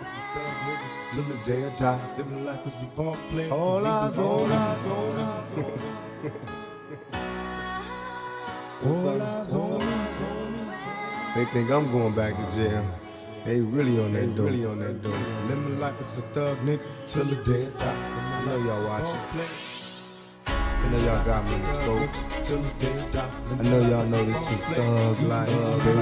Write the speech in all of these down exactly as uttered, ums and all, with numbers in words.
as a thug nigga till the day I die. Living life as a boss player. All eyes on me. All eyes on me. They think I'm going back to jail. They really on that door. Really on that door. Living life as a thug nigga till the day I die. I know y'all watching. I know y'all got me in the scopes. Till the day I die. I know y'all know this is thug life, baby.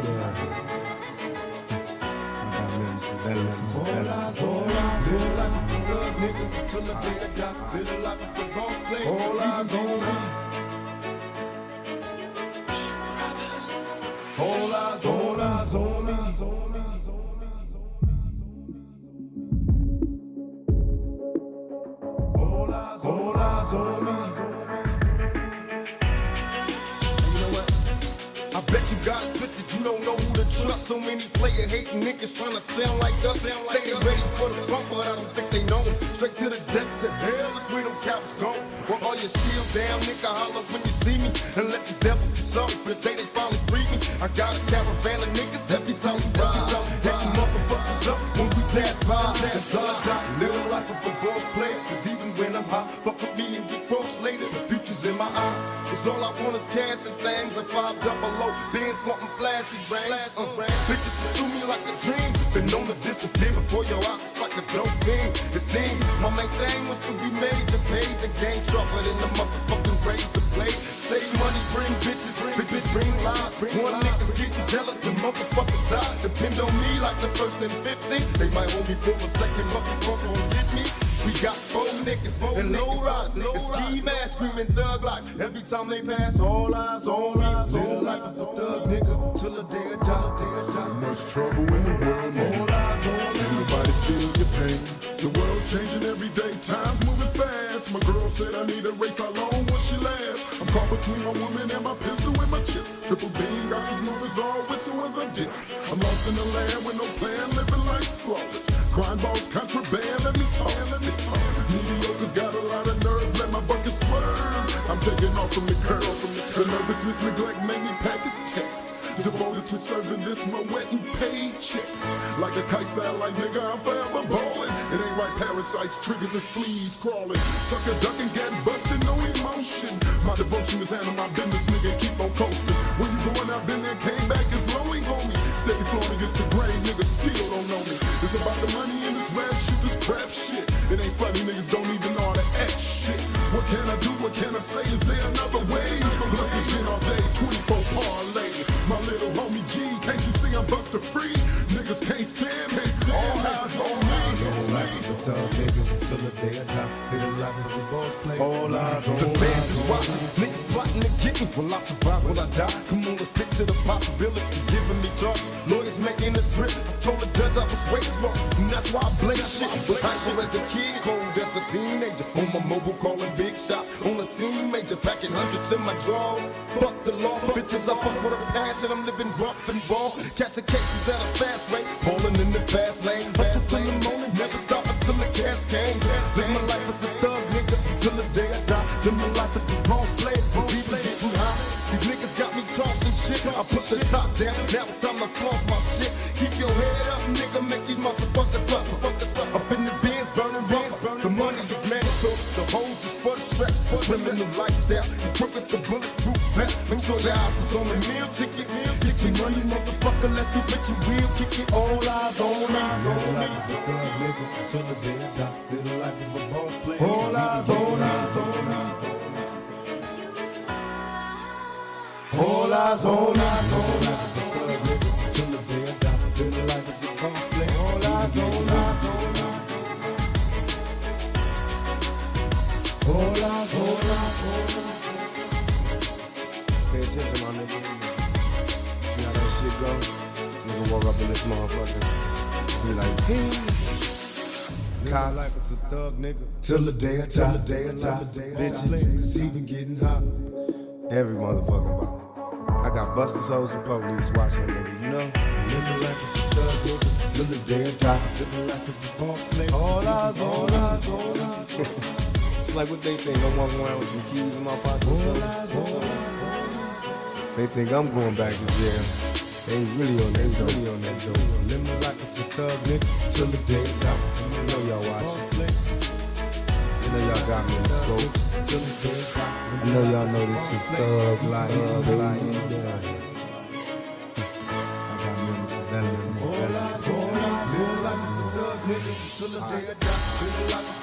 I got members of Veterans and Veterans. Living life as a thug nigga till the day I die. Living life as a boss player. All eyes on me. All eyes, all eyes on me. All eyes, all eyes on me. And you know what? I bet you got it twisted, you don't know who to trust. So many player hating niggas trying to sound like us. Say they ready for the bump, but I don't think they know. Straight to the depths of hell is where those cowards go. Well, all your skills down, nigga, holler when you see me. And let these devils be sorry for the day they finally free me. I got a caravan of niggas every time we ride. Hitting motherfuckers up when we pass by. That's all I got. Little life of a boss player. Cause even when I'm high, fuck with me and get crossed later. The future's in my eyes. Cause all I want is cash and things. And five double low. Bands flaunting flashy brains. Uh, bitches pursue me like a dream. Been known to disappear before your eyes like a dope thing. It seems my main thing was to be major. Paid the game sharper than the motherfucking razor blade. Save money, bring bitches, bring bitches, bring lies. One niggas getting jealous and motherfuckers die. Depend on me like the first and fifteen. They might hold me for a second, but before gon' get me. We got four niggas and low riders and ski masks screaming thug life. Every time they pass, all eyes on me. Little life of a thug nigga till the day I die. So much trouble in the world, all eyes on me. Nobody feel your pain. The world's changing every day, time's moving fast. My girl said I need a race, how long will she last? I'm caught between my woman and my pistol and my chip. Triple beam, got as smooth as all whistle as I dip. I'm lost in the land with no plan, living life flawless. Crime balls, contraband, let me talk, let me talk. Mediocre's got a lot of nerve, let my bucket swerve. I'm taking off from the curb, from the curb. The nervousness, neglect made me pack a tape. Devoted to serving this, my wet and paid checks. Like a kite satellite, nigga, I'm forever ballin'. It ain't right, parasites, triggers, and fleas crawling. Sucker ducking, get busted, no emotion. My devotion is handle my business, nigga, keep on coasting. When you going out, been there, came back, it's lonely, homie. Steady flowing against the grain, niggas still don't know me. It's about the money in this rap shit, this crap shit. It ain't funny, niggas don't even know how to act shit. What can I do, what can I say, is there another way? Plus it's shit all day, twenty-four parlay. My little homie G, can't you see I'm buster free? Niggas can't stand, can't stand. All eyes on me. Living life as a thug nigga till the day I die. Living life as a boss player. All eyes on me. The fans is watching, niggas plotting to get me. Will I survive? Will I die? Come on, let's picture the possibility. Giving me charges, lawyers making a threat. I told the judge I was raised wrong, and that's why I blame shit. Was hyper as a kid, cold as a teenager. On my mobile calling big shots, on the scene major, packing hundreds in my drawers. Fuck the law, bitches I fuck with a passion. I'm living rough and raw, catching cases at a fast rate, falling in the fast lane. Hustle till the morning, never stop until the cash came. Live my life as a thug nigga till the day I die. Live my life as a boss player, cause even getting high. These niggas got me tossing shit. I put the top down, now it's time to floss my shit. Keep your head up, nigga, make these motherfuckers up. Up in the bins, burning bins, the money is mandatory. The hoes is for the stress, criminal lifestyle. You crook at the bulletproof vest. Make sure your eyes is on the meal ticket. Get your money, motherfucker, let's get rich and real. Kick it, all eyes on me. Little life is a thug nigga till the day I die. Little life is a boss player. All eyes on eyes on eyes. All eyes on eyes on eyes. A thug nigga till the day I die. Little life is a boss player. All eyes on eyes on eyes. All eyes on eyes on eyes. Pay attention, my niggas. See how that shit go? Nigga walk up in this motherfucker. Be like, hey. Live life as a thug nigga till the day I die. Till the day I die. Bitches, it's even getting hot. Every motherfucking body. I got busters, hoes, and police watching niggas, you know? Living life as a thug nigga till the day I die. Living life as a boss player. All eyes, all eyes, all eyes. It's like what they think. I'm walking around with some keys in my pocket. All eyes, all eyes, all eyes. They think I'm going back to jail. They really on that, really on that though. Living like it's a thug nigga till the day I die. I know y'all watching. I know y'all got me in the scopes. I know y'all know this is thug life, thug life. I got members of Ellis and Ellis. Live life as a thug nigga till the day I die. Live life